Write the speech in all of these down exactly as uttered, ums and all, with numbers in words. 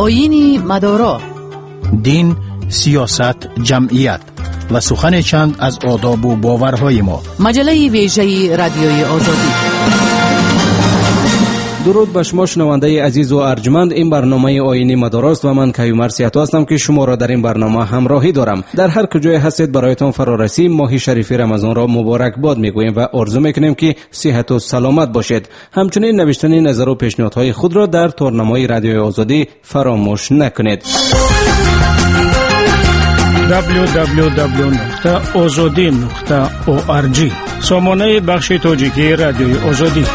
آیین مدارا، دین، سیاست، جمعیت و سخن چند از آداب و باورهای ما. مجله ویژه رادیوی آزادی. درود به شما شنونده عزیز و ارجمند. این برنامه آیین مداراست و من کیومرث سیاتو هستم که شما را در این برنامه همراهی دارم. در هر کجای هستید برایتان فرارسی ماه شریف رمضان را مبارک باد میگوییم و آرزو میکنیم که صحت و سلامت باشید. همچنین نوشتن نظر و پیشنهادهای خود را در تورنمای رادیوی آزادی فراموش نکنید. دبلیو دبلیو دبلیو نقطه آزادی نقطه او آر جی سامانه بخش تاجیکی رادیوی آزادی.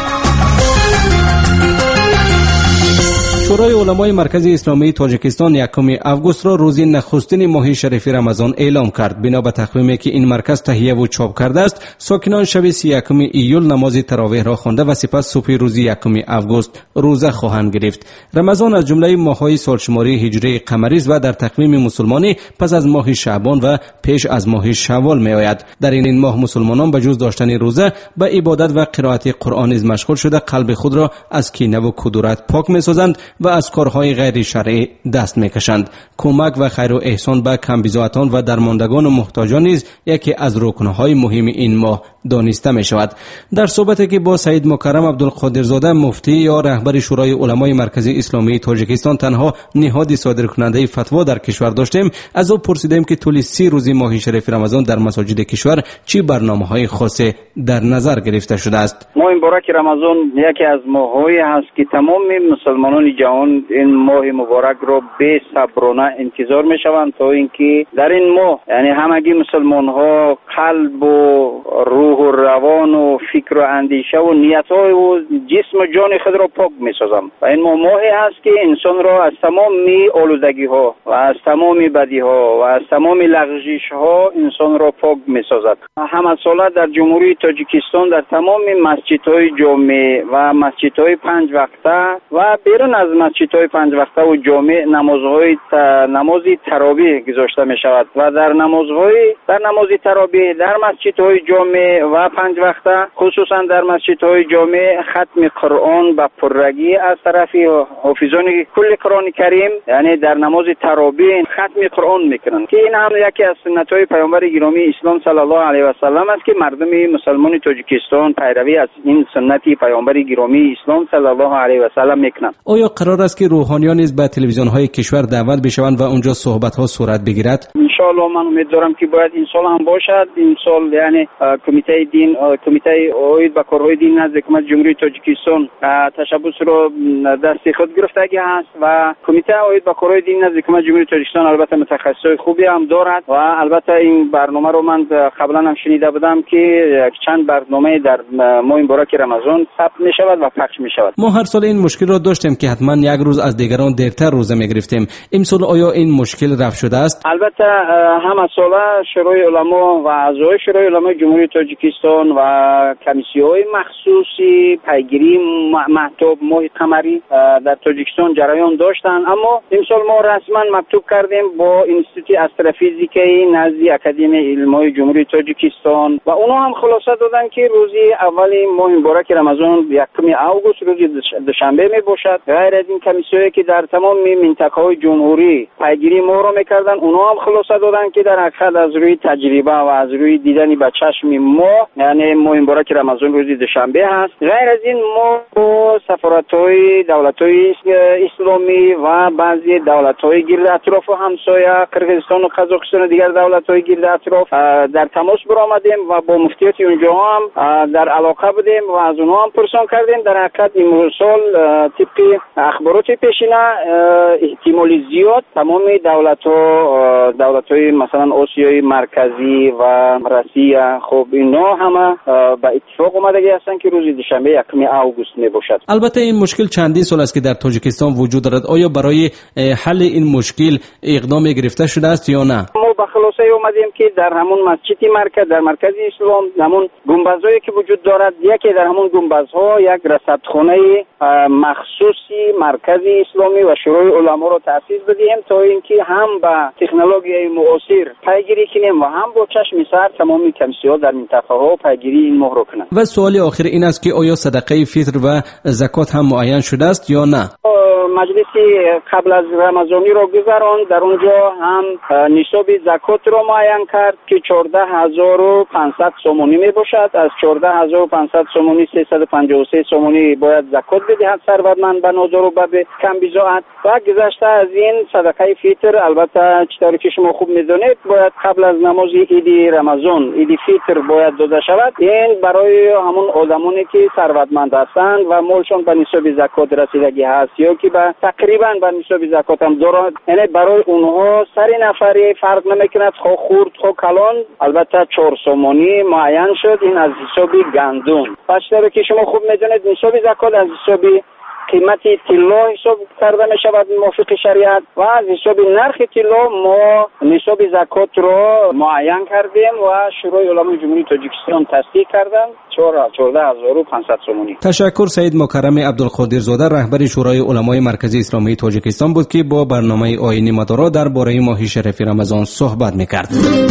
شورای علمای مرکز اسلامی تاجیکستان یکم آگوست را روز نخستین ماه شریف رمضان اعلام کرد. بنا به تقویمی که این مرکز تهیه و چاپ کرده است، ساکنان شب سی و یکم ایول نماز تراویح را خوانده و سپس صبح روز یکم آگوست روزه خواهند گرفت. رمضان از جمله ماه‌های سالشماری هجری قمری است و در تقویم مسلمانی پس از ماه شعبان و پیش از ماه شوال می آید. در این ماه مسلمانان به جز داشتن روزه به عبادت و قرائت قرآن نیز مشغول شده قلب خود را از کینه و کدورت پاک می سازند و از کارهای غیر شرعی دست میکشند. کمک و خیر و احسان به کمبیزاتان و درماندگان و محتاجان نیز یکی از رکنهای مهم این ماه دانسته می شود. در صحبتی که با سید مکرم عبدالقادرزاده مفتی یا رهبر شورای علمای مرکزی اسلامی تاجیکستان تنها نهاد صادر کننده فتوا در کشور داشتیم، از او پرسیدیم که طول سی روز ماه شریف رمضان در مساجد کشور چی برنامه‌های خاصی در نظر گرفته شده است. ماه مبارک رمضان یکی از ماه‌هایی است که تمام مسلمانان جهان این ماه مبارک را به صبرانه انتظار می‌شوند تا اینکه در این ماه یعنی همگی مسلمان‌ها قلب و روح و روان و فکر و اندیشه و نیت‌های و جسم و جان خود را پاک می‌سازند و این ماهی است که انسان را از تمام آلودگی‌ها و از تمام بدی‌ها و از تمام لغزش‌ها انسان را پاک می‌سازد. همه ساله در جمهوری تاجیکستان در تمام مسجدهای جامع و مسجدهای پنج وقته و بیرون از مسجدهای پنج وقته و جامع نمازهای نماز تراویح گذاشته می‌شود و در نمازهای در نماز تراویح در مسجدهای جامع و پنج وقته خصوصا در مسجدهای جامع ختم قرآن به پررگی از طرف حافظان کل قرآن کریم یعنی در نماز تراویح ختم قرآن میکنند که این هم یکی از سنت‌های پیامبر گرامی اسلام صلی الله علیه و سلم است که مردم مسلمان تاجیکستان پیروی از این سنتی پیامبر گرامی اسلام صلی الله علیه و سلم میکنند. آیا قرار است که روحانیان نیز به تلویزیون‌های کشور دعوت بشوند و اونجا صحبت‌ها صورت بگیرد؟ ان شاء الله من امیدوارم که باید این سال هم باشد. این سال یعنی کمیته دین کمیته اوید به کارهای دین نزد حکومت جمهوری تاجیکستان تشبث رو دست خود گرفتگی است و کمیته اوید به کارهای دین نزد حکومت جمهوری تاجیکستان البته متخصصای خوبی هم دارد و البته این برنامه رو من قبلا هم شنیده بودم که چند برنامه در ماه مبارک رمضان ثبت می شود و پخش می شود. ما هر سال این مشکل را داشتیم که حتما یک روز از دیگران دیرتر روزه می گرفتیم. امسال آیا این مشکل رفع شده است؟ البته همه ساله شورای علما و اعضای شورای علمای جمهوری تاجیکستان و کمیسیون‌های مخصوصی پیگیری مهتاب ماه قمری در تاجیکستان جریان داشتند، اما امسال ما رسما مکتوب کردیم با انستیتوت استروفیزیکی نزد اکادمی علمای جمهوری تاجیکستان و اونا هم خلاصه دادن که روزی اولی ماه مبارک رمضان یکم آگوست روز دوشنبه می باشد. غیر از این کمیسیونی که در تمام منطقه‌های جمهوری پیگیری ما رو میکردن اونا هم خلاصه دادن که در حقیقت از روی تجربه و از روی دیدن با چشم ما یعنی ماه مبارک رمضان روز دوشنبه هست. غیر از این ما با سفارت‌های دولت‌های اسلامی و بعضی دولت‌های گرد اطراف و همسایه قرقیزستان و قزاقستان و دیگر دولت‌های گرد اطراف در تماس برآمدیم و با مفتیات اونجا هم در علاقه بودیم و از اونها هم پرسان کردیم. در حقیقت امروز سال طبق اخبارات پیشینه احتمالی زیاد تمام دولت‌ها دولت‌های مثلا آسیای مرکزی و روسیه خب اینا همه به اتفاق اومدگی هستن که روز دوشنبه یکم آگوست می باشد. البته این مشکل چندین سال است که در تاجیکستان وجود دارد. آیا برای حل این مشکل اقدام گرفته شده است یا نه؟ ما به خلاصه اومدیم که در همون مسجد مرکز در مرکز اسلام همون گنبدهایی که وجود دارد یکی در همون گنبدها یک رصدخانه مخصوصی مرکز اسلامی و شورای علما را تأسیس بدیم تا اینکه هم به تکنولوژی معاصر پیگیری کنیم و هم با چشم سر تمامی کمیسیون‌ها در منطقه ها پیگیری این ماه را کنند. و سوال آخر این است که آیا صدقه فطر و زکات هم معین شده است یا نه؟ مجلسی قبل از رمضانی رو گذراند. در اونجا هم نصاب زکات رو معین کرد که چهارده هزار و پانصد سومونی می باشد. از چهارده هزار و پانصد سومونی سیصد و پنجاه و سه سومونی باید زکات بدهد ثروتمند به نادار و به کم بضاعت. و گذشته از این صدقه فطر، البته چطوری که شما خوب میدونید، باید قبل از نماز عید رمضان عید فطر باید داده شود. این برای همون آدمانی که ثروتمند هستند و مالشون به نصاب زکات رسیدگی هست یا که به تقریبا به نصاب زکات هم دارند، یعنی برای اونها سر نفری فرق نمیکند، خو خورد خو کلان. البته چهار سومونی معین شد، این از حساب گندم. پس چطوری که شما خوب میدونید نصاب زکات از حساب قیمت طلا حساب کرده می شود موافق شریعت و از حساب نرخ طلا ما نصاب زکات رو معین کردیم و شورای علمای جمهوری تاجیکستان تصدیق کردن چهارده هزار و پانصد سومونی. تشکر. سید مکرم عبدالقادرزاده رهبر شورای علمای مرکزی اسلامی تاجیکستان بود که با برنامه آیین مدارا درباره ماه شریف رمضان صحبت می‌کرد.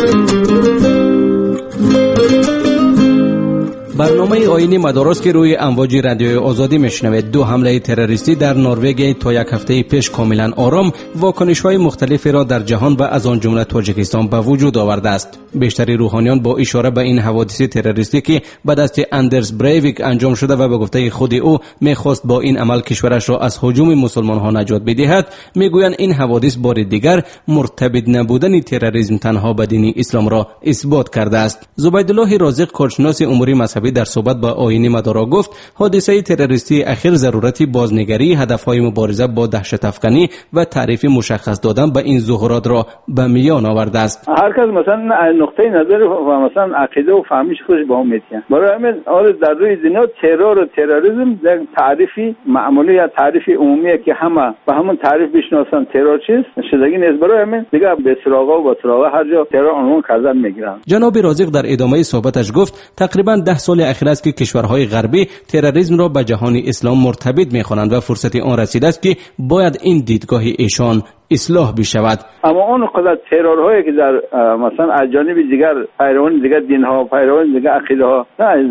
برنامه آیین مدارس که روی امواج رادیوی آزادی میشنوید. دو حمله تروریستی در نروژ تا یک هفته پیش کاملا آرام واکنش‌های مختلفی را در جهان و از آن جمله تاجیکستان به وجود آورده است. بیشتری روحانیان با اشاره به این حوادث تروریستی که به دست اندرس بریویک انجام شده و به گفته خود او میخواست با این عمل کشورش را از هجوم مسلمان‌ها نجات بدهد، میگویند این حوادث بار دیگر مرتبط نبودن تروریسم تنها به دین اسلام را اثبات کرده است. زبیدالله رازق، کارشناس امور مذهبی، در صحبت با آیین مدارا گفت حادثه تروریستی اخیر ضرورتی بازنگری هدفهای مبارزه با دهشت افکنی و تعریف مشخص دادن به این ظهورات را به میان آورده است. هر کس مثلا نقطه نظر و مثلا عقیده و فهمیش خودش با هم میتونه. برای همین آره در روی دنیا ترور و تروریسم در تعریفی معمولی یا تعریفی عمومیه که همه به همون تعریف بشناسن ترور چیست شدگی نیست. برای همین دیگه به سراغ و با سراغ هر جا ترور عنوان کردن میگیرن. جناب رازق در ادامه صحبتش گفت تقریبا ده سال اخیر است که کشورهای غربی تروریسم را به جهان اسلام مرتبط می‌خوانند و فرصت آن رسیده است که باید این دیدگاه ایشان اصلاح بشود. اما اون قدر ترورهایی که در مثلا از جانب دیگر پیروان دیگر دین‌ها پیروان دیگر عقیده‌ها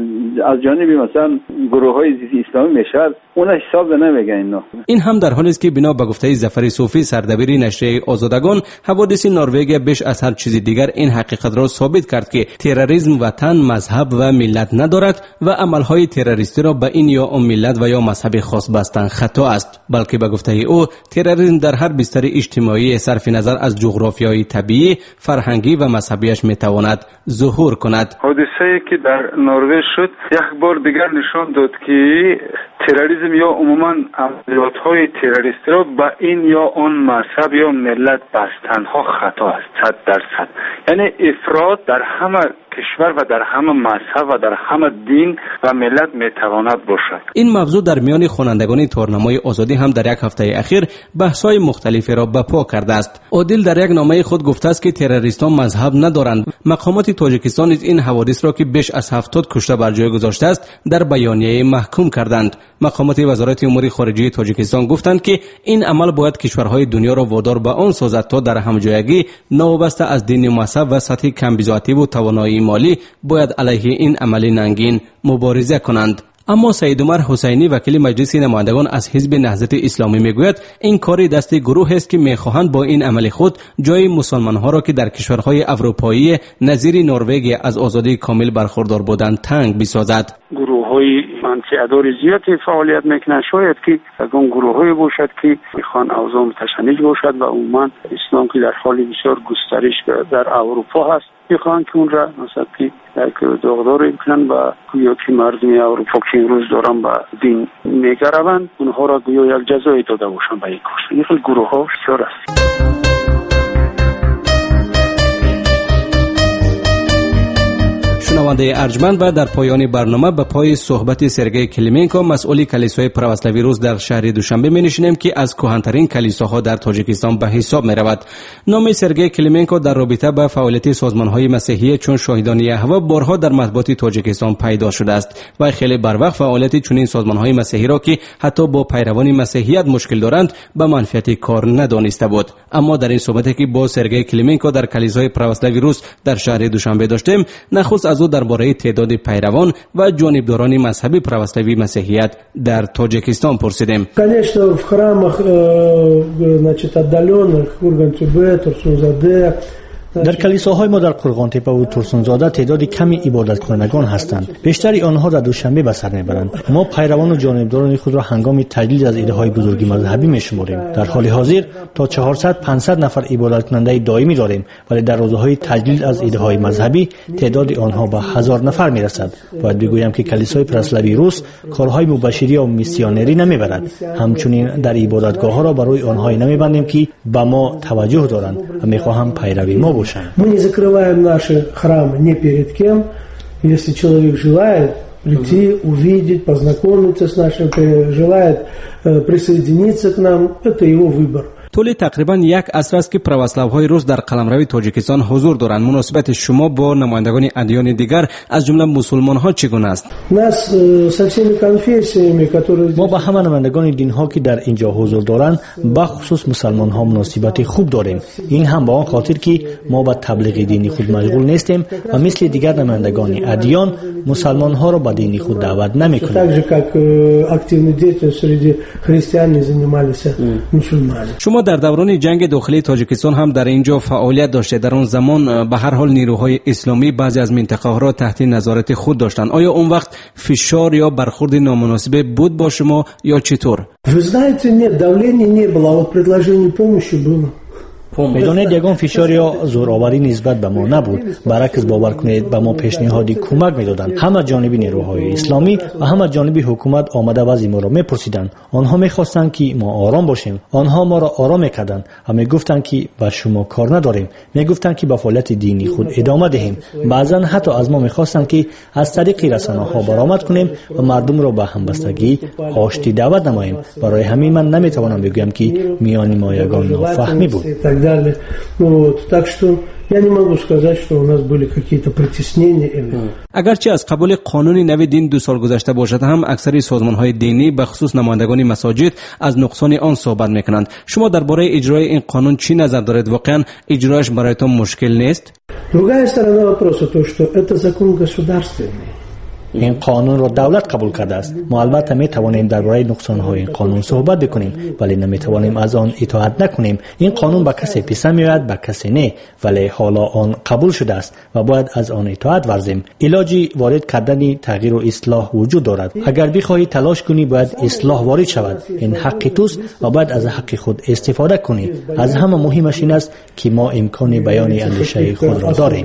از جانب مثلا گروه‌های اسلامی میشد، اون حساب نمیگه اینا. این هم در حالی است که بنا به گفته ظفر صوفی سردبیر نشریه آزادگان، حوادث نروژ بیش از هر چیز دیگر این حقیقت را ثابت کرد که تروریسم وطن، مذهب و ملت ندارد و عمل‌های تروریستی را به این یا اون ملت و یا مذهب خاص بستن خطا است، بلکه به گفته او تروریسم در هر بستر اجتماعی صرف نظر از جغرافیای طبیعی، فرهنگی و مذهبیش میتواند ظهور کند. حادثه‌ای که در نروژ شد یک بار دیگر نشان داد که تروریسم یا عموما عملیات‌های تروریستی را به این یا آن مذهب یا ملت بستن‌ها خطا است. صد درصد. یعنی افراط در همه کشور و در همه مذهب و در همه دین و ملت میتواند باشد. این موضوع در میان خوانندگان تورنمای آزادی هم در یک هفته اخیر بحث‌های مختلفی را برپا کرده است. عادل در یک نامه خود گفته است که تروریستان مذهب ندارند. مقامات تاجیکستان نیز این حوادث را که بیش از هفتاد کشته بر جای گذاشته است در بیانیه محکوم کردند. مقامات وزارت امور خارجه تاجیکستان گفتند که این عمل باید کشورهای دنیا را وادار به آن سازد تا در همجایگی نوابسته از دین و مذهب و سطح کمبضاعتی و توانایی مالی باید علیه این عمل ننگین مبارزه کنند. اما سید عمر حسینی وکیل مجلس نمایندگان از حزب نهضت اسلامی میگوید این کاری دست گروه است که میخواهند با این عمل خود جای مسلمان‌ها را که در کشورهای اروپایی نظیر نروژ از آزادی کامل برخوردار بودند تنگ بسازد. گروه‌های منفعت‌دار زیادی فعالیت میکنند، شاید که اون گروه‌های باشد که میخوان اوضاع متشنج باشد و عموما اسلام که در حال بسیار گسترش در اروپا هست میخوان که اون را مثلا که داغدار بکنن و گویا که مردم اروپا که امروز دارن با دین میگروند اونها را گویا یک جزایی داده باشن به این کار. این خیلی گروه ها بسیار است. شنونده ارجمند و در پایان برنامه به پای صحبت سرگئی کلیمنکو مسئول کلیسای پروسلاوی روز در شهر دوشنبه می نشینیم که از کهن‌ترین کلیساها در تاجیکستان به حساب می رود. نام سرگئی کلیمنکو در رابطه با فعالیت سازمان‌های مسیحی چون شاهدان یهوه بارها در مطبوعات تاجیکستان پیدا شده است و خیلی بروقت فعالیت چنین سازمان‌های مسیحی را که حتی با پیروان مسیحیت مشکل دارند به منفعت کار ندانسته بود. اما در این صحبتی که با سرگئی کلیمنکو در کلیسای پروسلاوی روز در شهر دوشنبه داشتیم، نخست از او در درباره تعداد پیروان و جانبداران مذهبی پروسلوی مسیحیت در تاجیکستان پرسیدیم. Конечно, в храмах, значит, отдаленных, Урган-Тюбе, Турсунзаде, در کلیساهای ما در قرغانتپه و ترسونزاده تعداد کمی عبادت کنندگان هستند. بیشتری آنها در دوشنبه به سر میبرند. ما پیروان و جانبداران خود را هنگام تجلیل از ایده های بزرگی مذهبی میشماریم. در حال حاضر تا چهارصد پانصد نفر عبادت کننده دائمی داریم، ولی در روزهای تجلیل از ایده های مذهبی تعداد آنها به هزار نفر میرسد. باید بگویم که کلیسای پرسلوی روس کارهای مبشری و میسیونری نمیبرد. همچنین در عبادتگاه ها را برای آنها نمیبندیم که به ما توجه دارند و میخواهم پیروی ما. Мы не закрываем наши храмы ни перед кем. Если человек желает прийти, увидеть, познакомиться с нашим, желает присоединиться к нам, это его выбор. طول تقریبا یک عصر است که پروسلوهای روس در قلمرو تاجیکستان حضور دارند. مناسبت شما با نمایندگان ادیان دیگر از جمله مسلمان ها چگونه است؟ ما با همه نمایندگان دین ها که در اینجا حضور دارند با خصوص مسلمان ها مناسبت خوب داریم. این هم با آن خاطر که ما با تبلیغ دینی خود مشغول نیستیم و مثل دیگر نمایندگان ادیان مسلمان ها را به دین خود دعوت نمی‌کنیم. شما در دوران جنگ داخلی تاجیکستان هم در اینجا فعالیت داشته. در اون زمان به هر حال نیروهای اسلامی بعضی از منطقه ها را تحت نظارت خود داشتند. آیا اون وقت فشار یا برخورد نامناسب بود با شما یا چطور؟ Вы знаете, нет, давления не было, а вот предложение помощи было. بدانید یگان فشار یا زورآوری نسبت به ما نبود. برعکس باور کنید به ما پیشنهادی کمک میدادند. همه جانبی نیروهای اسلامی و همه جانبی حکومت آمده وضع ما را میپرسیدند. آنها میخواستند که ما آرام باشیم. آنها ما را آرام میکردند و میگفتند که با شما کار نداریم. میگفتند که به فعالیت دینی خود ادامه دهیم. بعضا حتی از ما میخواستند که از طریق رسانه‌ها برآمد کنیم و مردم را به همبستگی آشتی دعوت نماییم. برای همین من نمیتوانم بگویم که میان ما یگان نافهمی بود. Далее. Ну вот, так что я не могу сказать, что у нас были какие-то притеснения или. اگرچه از قبول قانون نو دین دو سال گذشته باشد هم اکثر سازمان‌های دینی به خصوص نمایندگان مساجد از نقصان آن صحبت می‌کنند. شما درباره اجرای این قانون چی نظر دارید؟ واقعا اجرایش برایتان مشکل نیست؟ Другая сторона вопроса то, что это закон государственный. این قانون را دولت قبول کرده است. ما البته می توانیم درباره نقصان‌های این قانون صحبت بکنیم، ولی نمی توانیم از آن اطاعت نکنیم. این قانون به کسی پسند میآید، به کسی نه، ولی حالا آن قبول شده است و باید از آن اطاعت ورزیم. علاجی وارد کردن تغییر و اصلاح وجود دارد. اگر بخواهی تلاش کنی باید اصلاح وارد شود. این حق توست و باید از حق خود استفاده کنی. از همه مهمش این است که ما امکان بیان اندیشه خود را داریم.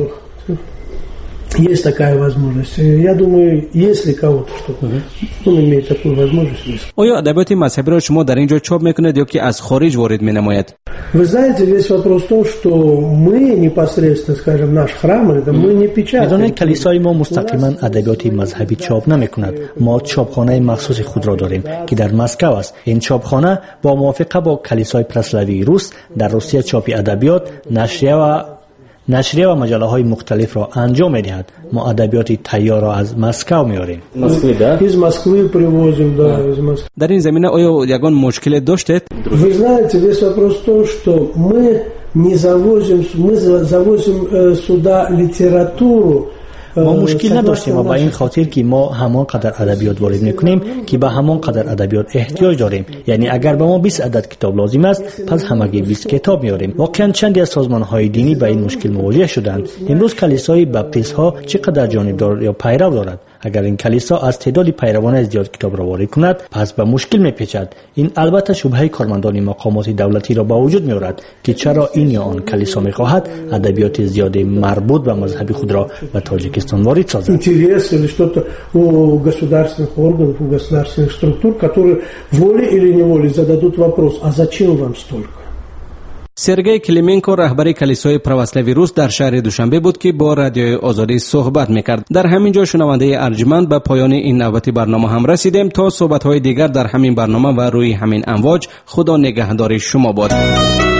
Есть такая возможность. Я думаю, если кого-то что-то, он имеет такую возможность. آیا ادبیات مذهبی را شما در اینجا چاپ میکنید یا که از خارج وارد مینماید؟ Вы знаете, весь вопрос в том, что мы непосредственно, скажем, наш храм, это мы не печатаем. بدانید کلیسای ما مستقیما ادبیات مذهبی چاپ نمیکند. ما چاپخانه مخصوص خود را داریم که در مسکو است. این چاپخانه با موافقه با کلیسای پرسلوی روس در روسیه چاپ ادبیات، نشریه و نشریه و مجله های مختلف را انجام می‌دهد. ما ادبیات تیار را از مسکو میاریم. Из Москвы привозим, да, из Москвы. در این زمینه آیا یگان مشکل داشتید؟ Вы знаете, весь вопрос в том, что мы не завозим, мы завозим сюда литературу. ما مشکل نداشتیم و با این خاطر که ما همان قدر ادبیات وارد میکنیم که به همان قدر ادبیات احتیاج داریم. یعنی اگر به ما بیست عدد کتاب لازم است، پس همگی بیست کتاب میاریم. واقعا چندی از سازمان‌های دینی با این مشکل مواجه شدند. امروز کلیسای بپتیست ها چقدر جانبدار یا پیرو دارد. اگر این کلیسا از تعداد پیروان زیاد کتاب را وارد کند، پس به مشکل میپیچد. این البته شبهه کارمندان مقامات دولتی را به وجود میآورد که چرا این یا آن کلیسا میخواهد ادبیات زیاد مربوط به مذهب خود را به تاجیکستان وارد سازد. Интерес или что-то у государственных органов, у государственных структур, которые волей или неволей зададут вопрос: а зачем вам столько? سرگئی کلیمنکو رهبر کلیسای پروسلوی روس در شهر دوشنبه بود که با رادیوی آزادی صحبت میکرد. در همین جا شنونده ارجمند به پایان این نوبت برنامه هم رسیدیم. تا صحبت‌های دیگر در همین برنامه و روی همین امواج، خدا نگهدار شما باد.